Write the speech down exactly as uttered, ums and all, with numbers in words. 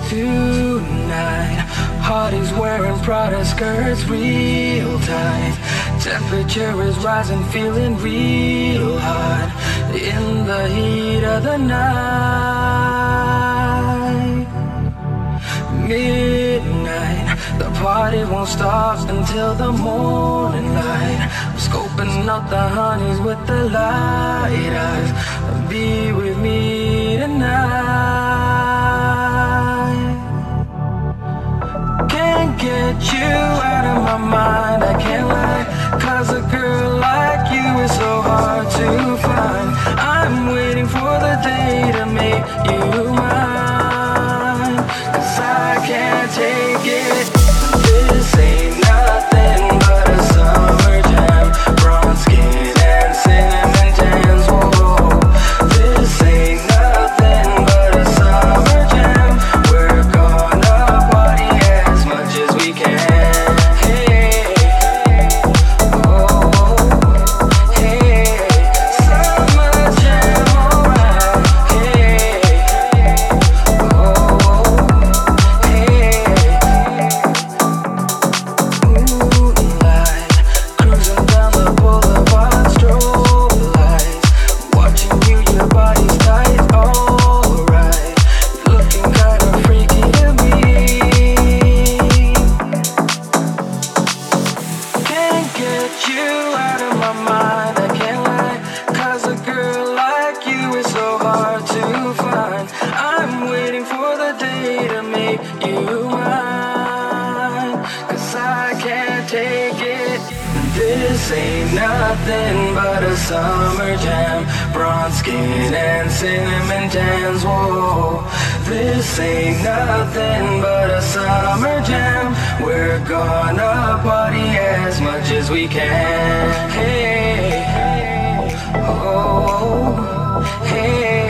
tonight. Party's wearing Prada skirts real tight. Temperature is rising, feeling real hot in the heat of the night. Midnight, the party won't stop until the morning light. I'm scoping out the honeys with the light eyes. Be with me tonight. Can't get you out of my mind, I can't lie. Cause a girl like you is so hard to find. I'm waiting for the day to make you mine. Cause I can't take it. This ain't nothing but a summer jam. Bronze skin and cinnamon tans, whoa. This ain't nothing but a summer jam. We're gonna party as much as we can. Hey, oh, hey, summer jam, alright. Hey, oh, hey. Moonlight, cruising down the boulevard, strobe lights. Watching you, your body's tight, alright. Looking kinda freaky to me. Can't get you out of my mind, I can't lie. Cause a girl like you is so hard to find. I'm waiting for the day to make you mine. Cause I can't take it. This ain't nothing but a summer jam. Bronze skin and cinnamon tans, whoa. This ain't nothing but a summer jam. We're gonna party as much as we can. Hey, oh, hey.